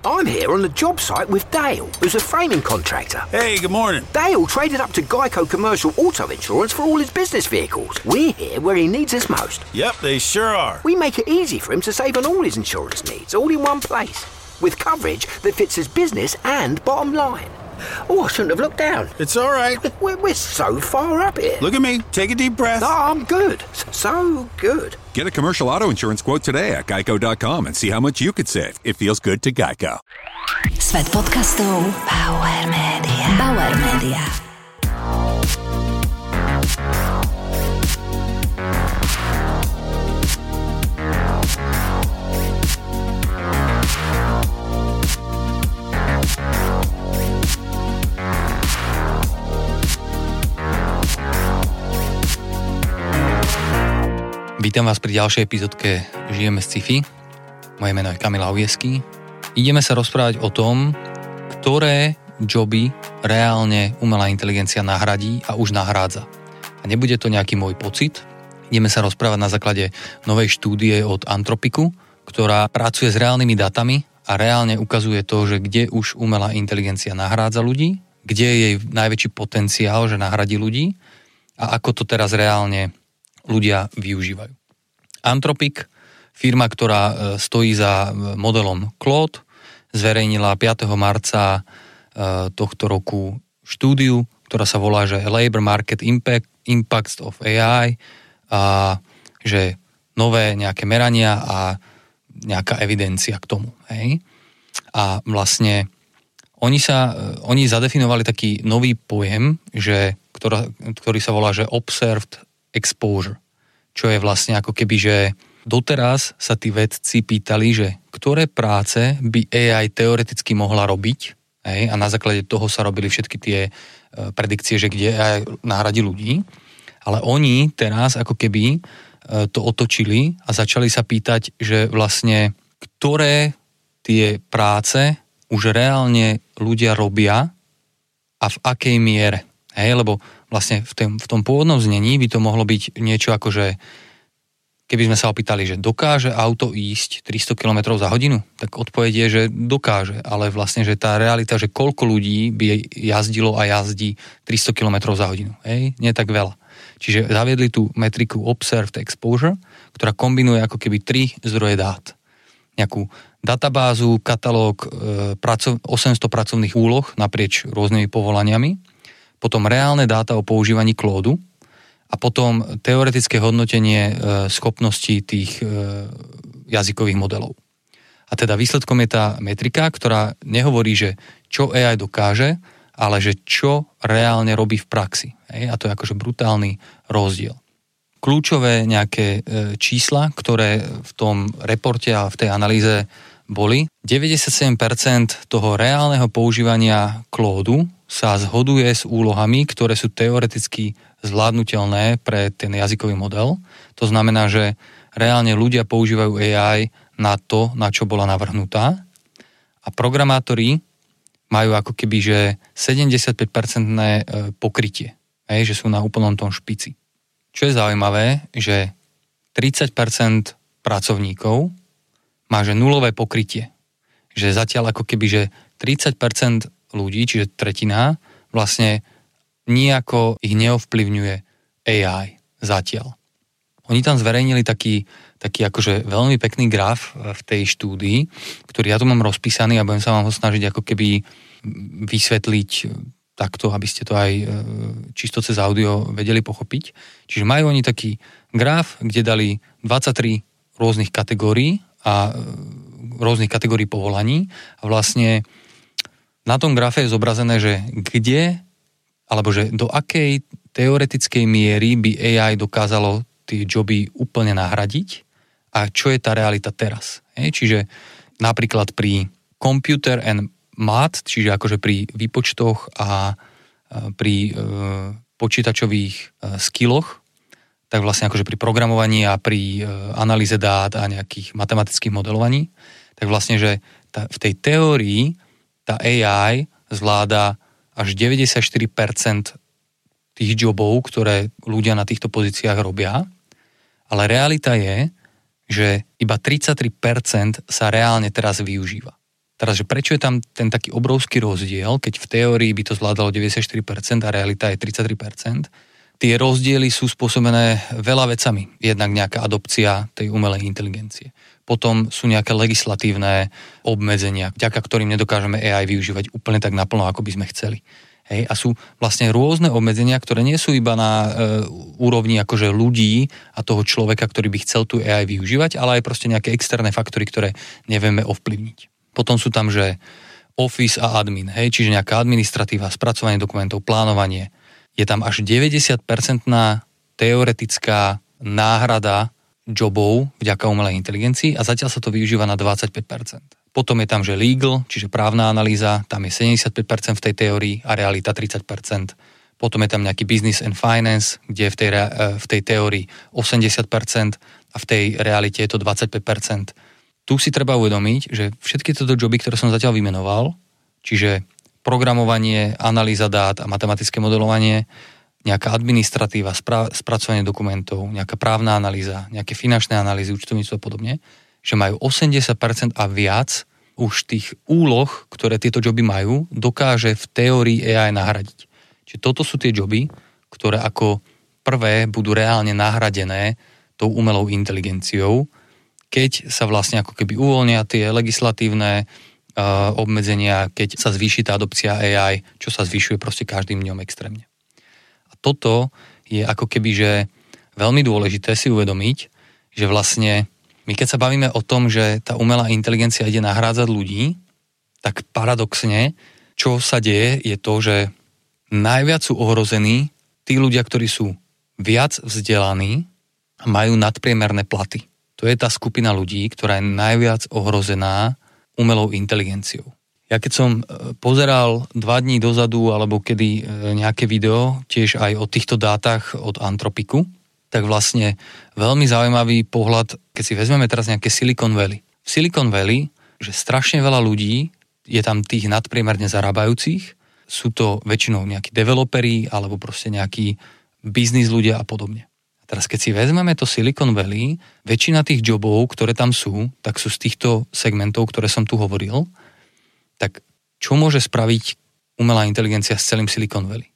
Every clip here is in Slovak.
I'm here on the job site with Dale, who's a framing contractor. Hey, good morning. Dale traded up to Geico Commercial Auto Insurance for all his business vehicles. We're here where he needs us most. Yep, they sure are. We make it easy for him to save on all his insurance needs, all in one place, with coverage that fits his business and bottom line. Oh, I shouldn't have looked down. It's all right. We're so far up here. Look at me. Take a deep breath. No, I'm good. So good. Get a commercial auto insurance quote today at geico.com and see how much you could save. It feels good to Geico. Svet podcastov Bauer Media. Bauer Media. Vítam vás pri ďalšej epizódke Žijeme z sci-fi. Moje meno je Kamil Aujesky. Ideme sa rozprávať o tom, ktoré joby reálne umelá inteligencia nahradí a už nahrádza. A nebude to nejaký môj pocit. Ideme sa rozprávať na základe novej štúdie od Anthropicu, ktorá pracuje s reálnymi datami a reálne ukazuje to, že kde už umelá inteligencia nahrádza ľudí, kde je jej najväčší potenciál, že nahradí ľudí a ako to teraz reálne ľudia využívajú. Anthropic, firma, ktorá stojí za modelom Claude, zverejnila 5. marca tohto roku štúdiu, ktorá sa volá, že Labor Market Impacts of AI, a že nové nejaké merania a nejaká evidencia k tomu. Hej? A vlastne oni zadefinovali taký nový pojem, ktorý sa volá, že Observed Exposure, čo je vlastne ako keby, že doteraz sa tí vedci pýtali, že ktoré práce by AI teoreticky mohla robiť, a na základe toho sa robili všetky tie predikcie, že kde AI nahradí ľudí, ale oni teraz ako keby to otočili a začali sa pýtať, že vlastne ktoré tie práce už reálne ľudia robia a v akej miere. Lebo vlastne v tom pôvodnom znení by to mohlo byť niečo ako, že keby sme sa opýtali, že dokáže auto ísť 300 km za hodinu, tak odpoveď je, že dokáže, ale vlastne, že tá realita, že koľko ľudí by jazdilo a jazdí 300 km za hodinu, nie tak veľa. Čiže zaviedli tú metriku Observed Exposure, ktorá kombinuje ako keby 3 zdroje dát. Nejakú databázu, katalóg 800 pracovných úloh naprieč rôznymi povolaniami, potom reálne dáta o používaní Claude a potom teoretické hodnotenie schopností tých jazykových modelov. A teda výsledkom je tá metrika, ktorá nehovorí, že čo AI dokáže, ale že čo reálne robí v praxi. A to je akože brutálny rozdiel. Kľúčové nejaké čísla, ktoré v tom reporte a v tej analýze boli, 97% toho reálneho používania Claude sa zhoduje s úlohami, ktoré sú teoreticky zvládnutelné pre ten jazykový model. To znamená, že reálne ľudia používajú AI na to, na čo bola navrhnutá. A programátori majú ako keby, že 75% pokrytie. Že sú na úplnom tom špici. Čo je zaujímavé, že 30% pracovníkov má že nulové pokrytie. Že zatiaľ ako keby, že 30% ľudí, čiže tretina, vlastne nijako ich neovplyvňuje AI zatiaľ. Oni tam zverejnili taký akože veľmi pekný graf v tej štúdii, ktorý ja tu mám rozpísaný a budem sa vám ho snažiť ako keby vysvetliť takto, aby ste to aj čisto cez audio vedeli pochopiť. Čiže majú oni taký graf, kde dali 23 rôznych kategórií a rôznych kategórií povolaní a vlastne na tom grafe je zobrazené, že kde, alebo že do akej teoretickej miery by AI dokázalo tie joby úplne nahradiť a čo je tá realita teraz. Čiže napríklad pri computer and math, čiže akože pri výpočtoch a pri počítačových skilloch, tak vlastne akože pri programovaní a pri analýze dát a nejakých matematických modelovaní, tak vlastne, že v tej teórii tá AI zvláda až 94% tých jobov, ktoré ľudia na týchto pozíciách robia, ale realita je, že iba 33% sa reálne teraz využíva. Teraz, že prečo je tam ten taký obrovský rozdiel, keď v teórii by to zvládalo 94% a realita je 33%, tie rozdiely sú spôsobené veľa vecami. Jednak nejaká adopcia tej umelej inteligencie. Potom sú nejaké legislatívne obmedzenia, vďaka ktorým nedokážeme AI využívať úplne tak naplno, ako by sme chceli. Hej, a sú vlastne rôzne obmedzenia, ktoré nie sú iba na úrovni akože ľudí a toho človeka, ktorý by chcel tú AI využívať, ale aj proste nejaké externé faktory, ktoré nevieme ovplyvniť. Potom sú tam, že office a admin, hej, čiže nejaká administratíva, spracovanie dokumentov, plánovanie. Je tam až 90% teoretická náhrada jobov vďaka umelej inteligencii a zatiaľ sa to využíva na 25%. Potom je tam, že legal, čiže právna analýza, tam je 75% v tej teórii a realita 30%. Potom je tam nejaký business and finance, kde je v tej teórii 80% a v tej realite je to 25%. Tu si treba uvedomiť, že všetky tieto joby, ktoré som zatiaľ vymenoval, čiže programovanie, analýza dát a matematické modelovanie, nejaká administratíva, spracovanie dokumentov, nejaká právna analýza, nejaké finančné analýzy, účtovníctvo a podobne, že majú 80% a viac už tých úloh, ktoré tieto joby majú, dokáže v teórii AI nahradiť. Čiže toto sú tie joby, ktoré ako prvé budú reálne nahradené tou umelou inteligenciou, keď sa vlastne ako keby uvoľnia tie legislatívne obmedzenia, keď sa zvýši tá adopcia AI, čo sa zvyšuje proste každým dňom extrémne. A toto je ako keby, že veľmi dôležité si uvedomiť, že vlastne my keď sa bavíme o tom, že tá umelá inteligencia ide nahrádzať ľudí, tak paradoxne, čo sa deje, je to, že najviac sú ohrození tí ľudia, ktorí sú viac vzdelaní a majú nadpriemerné platy. To je tá skupina ľudí, ktorá je najviac ohrozená umelou inteligenciou. Ja keď som pozeral 2 dní dozadu, alebo kedy nejaké video, tiež aj o týchto dátach od Anthropicu, tak vlastne veľmi zaujímavý pohľad, keď si vezmeme teraz nejaké Silicon Valley. V Silicon Valley, že strašne veľa ľudí, je tam tých nadpriemerne zarábajúcich, sú to väčšinou nejakí developeri alebo proste nejakí biznis ľudia a podobne. A teraz keď si vezmeme to Silicon Valley, väčšina tých jobov, ktoré tam sú, tak sú z týchto segmentov, ktoré som tu hovoril, tak čo môže spraviť umelá inteligencia s celým Silicon Valley?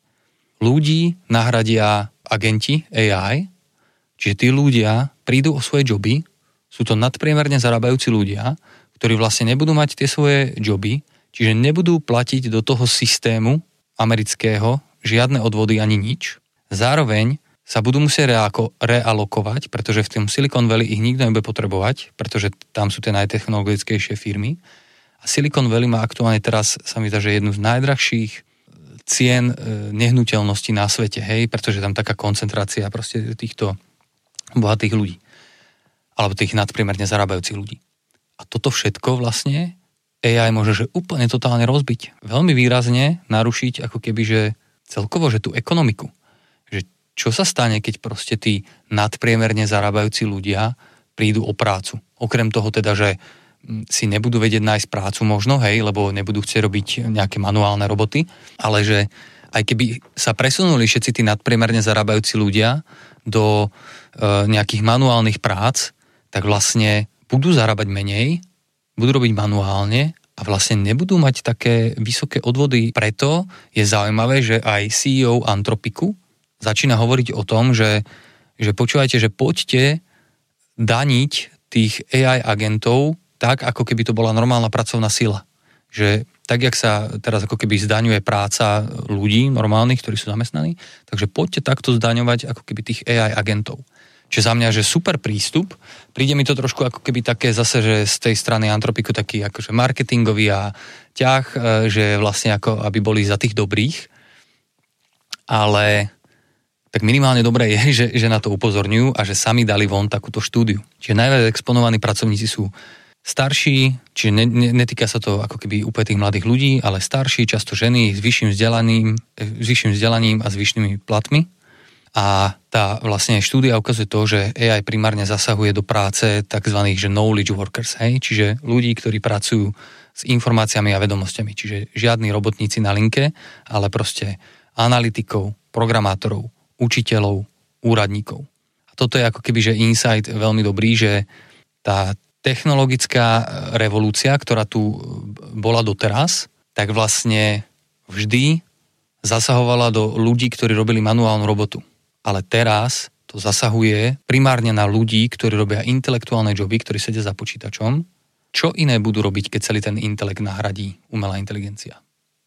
Ľudí nahradia agenti AI, čiže tí ľudia prídu o svoje joby, sú to nadpriemerne zarábajúci ľudia, ktorí vlastne nebudú mať tie svoje joby, čiže nebudú platiť do toho systému amerického žiadne odvody ani nič. Zároveň sa budú musieť realokovať, pretože v tom Silicon Valley ich nikto nebude potrebovať, pretože tam sú tie najtechnologickejšie firmy. A Silicon Valley má aktuálne teraz, sa mi zdá, že jednu z najdrahších cien nehnuteľností na svete, hej, pretože tam taká koncentrácia proste týchto bohatých ľudí. Alebo tých nadpriemerne zarábajúcich ľudí. A toto všetko vlastne AI môže že úplne totálne rozbiť. Veľmi výrazne narušiť ako keby, že celkovo, že tú ekonomiku. Že čo sa stane, keď proste tí nadpriemerne zarábajúci ľudia prídu o prácu. Okrem toho teda, že si nebudú vedieť nájsť prácu možno, hej, lebo nebudú chcieť robiť nejaké manuálne roboty, ale že aj keby sa presunuli všetci tí nadpriemerne zarábajúci ľudia do nejakých manuálnych prác, tak vlastne budú zarábať menej, budú robiť manuálne a vlastne nebudú mať také vysoké odvody. Preto je zaujímavé, že aj CEO Anthropicu začína hovoriť o tom, že počúvajte, že poďte daniť tých AI agentov tak, ako keby to bola normálna pracovná sila. Že tak, jak sa teraz ako keby zdaňuje práca ľudí normálnych, ktorí sú zamestnaní, takže poďte takto zdaňovať ako keby tých AI agentov. Čiže za mňa, že super prístup. Príde mi to trošku ako keby také zase, že z tej strany Anthropicu taký akože marketingový a ťah, že vlastne ako aby boli za tých dobrých. Ale tak minimálne dobré je, že na to upozorňujú a že sami dali von takúto štúdiu. Čiže najviac exponovaní pracovníci sú starší, čiže netýka sa to ako keby úplne tých mladých ľudí, ale starší, často ženy s vyšším vzdelaním a s vyššími platmi. A tá vlastne štúdia ukazuje to, že AI primárne zasahuje do práce tzv. Knowledge workers, hej? Čiže ľudí, ktorí pracujú s informáciami a vedomosťami. Čiže žiadni robotníci na linke, ale proste analytikov, programátorov, učiteľov, úradníkov. A toto je ako keby, že insight veľmi dobrý, že tá technologická revolúcia, ktorá tu bola doteraz, tak vlastne vždy zasahovala do ľudí, ktorí robili manuálnu robotu. Ale teraz to zasahuje primárne na ľudí, ktorí robia intelektuálne joby, ktorí sedia za počítačom. Čo iné budú robiť, keď celý ten intelekt nahradí umelá inteligencia?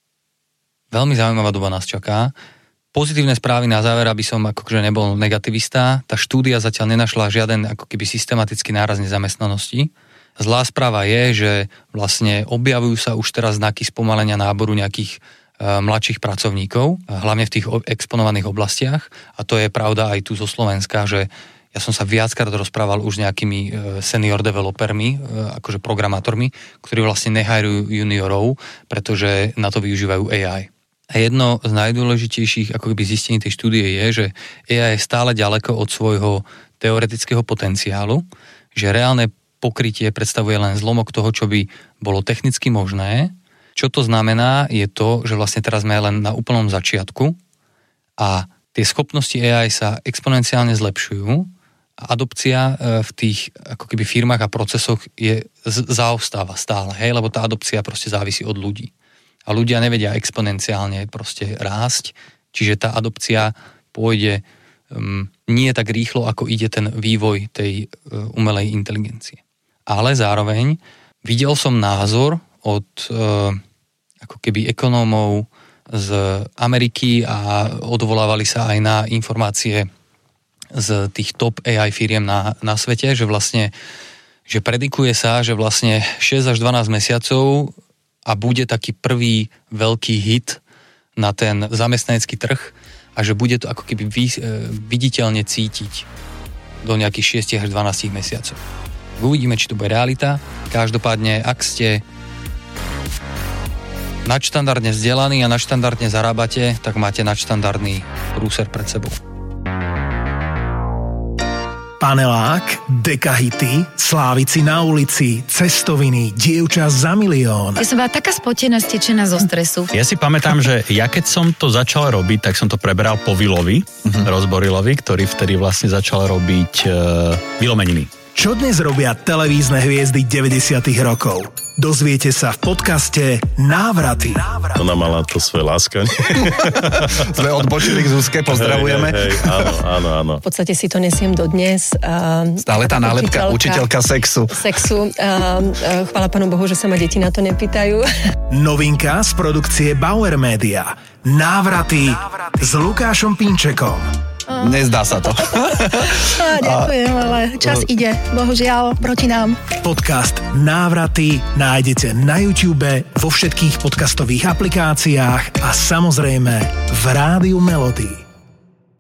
Veľmi zaujímavá doba nás čaká. Pozitívne správy na záver, aby som akože nebol negativista. Tá štúdia zatiaľ nenašla žiaden ako keby systematický náraz nezamestnanosti. Zlá správa je, že vlastne objavujú sa už teraz znaky spomalenia náboru nejakých mladších pracovníkov, hlavne v tých exponovaných oblastiach. A to je pravda aj tu zo Slovenska, že ja som sa viackrát rozprával už s nejakými senior developermi, akože programátormi, ktorí vlastne nehajrujú juniorov, pretože na to využívajú AI. A jedno z najdôležitejších ako keby zistení tej štúdie je, že AI je stále ďaleko od svojho teoretického potenciálu, že reálne pokrytie predstavuje len zlomok toho, čo by bolo technicky možné. Čo to znamená, je to, že vlastne teraz sme len na úplnom začiatku a tie schopnosti AI sa exponenciálne zlepšujú a adopcia v tých ako keby firmách a procesoch zaostáva stále, hej, lebo tá adopcia proste závisí od ľudí. A ľudia nevedia exponenciálne proste rásť, čiže tá adopcia pôjde nie tak rýchlo, ako ide ten vývoj tej umelej inteligencie. Ale zároveň videl som názor od ako keby ekonómov z Ameriky a odvolávali sa aj na informácie z tých top AI firiem na svete, že vlastne, že predikuje sa, že vlastne 6 až 12 mesiacov a bude taký prvý veľký hit na ten zamestnanecký trh a že bude to ako keby viditeľne cítiť do nejakých 6 až 12 mesiacov. Uvidíme, či to bude realita. Každopádne, ak ste nadštandardne vzdelaní a nadštandardne zarábate, tak máte nadštandardný prúser pred sebou. Panelák, dekahity, slávici na ulici, cestoviny, dievča za milión. Ja som bola taká spotená, stečená zo stresu. Ja si pamätám, že ja keď som to začal robiť, tak som to preberal po Vilovi, Rozborilovi, ktorý vtedy vlastne začal robiť Vilomeniny. Čo dnes robia televízne hviezdy 90. rokov? Dozviete sa v podcaste Návraty. Ona mala to svoje láskanie. Sme odbočili k Zuzke, pozdravujeme. Hej, áno. V podstate si to nesiem dodnes. Stále tá nálepka, učiteľka sexu. Chvála Pánu Bohu, že sa ma deti na to nepýtajú. Novinka z produkcie Bauer Media. Návraty s Lukášom Pinčekom. Nezdá sa to. Ďakujem, ale čas ide. Bohužiaľ, proti nám. Podcast Návraty nájdete na YouTube, vo všetkých podcastových aplikáciách a samozrejme v Rádiu Melody.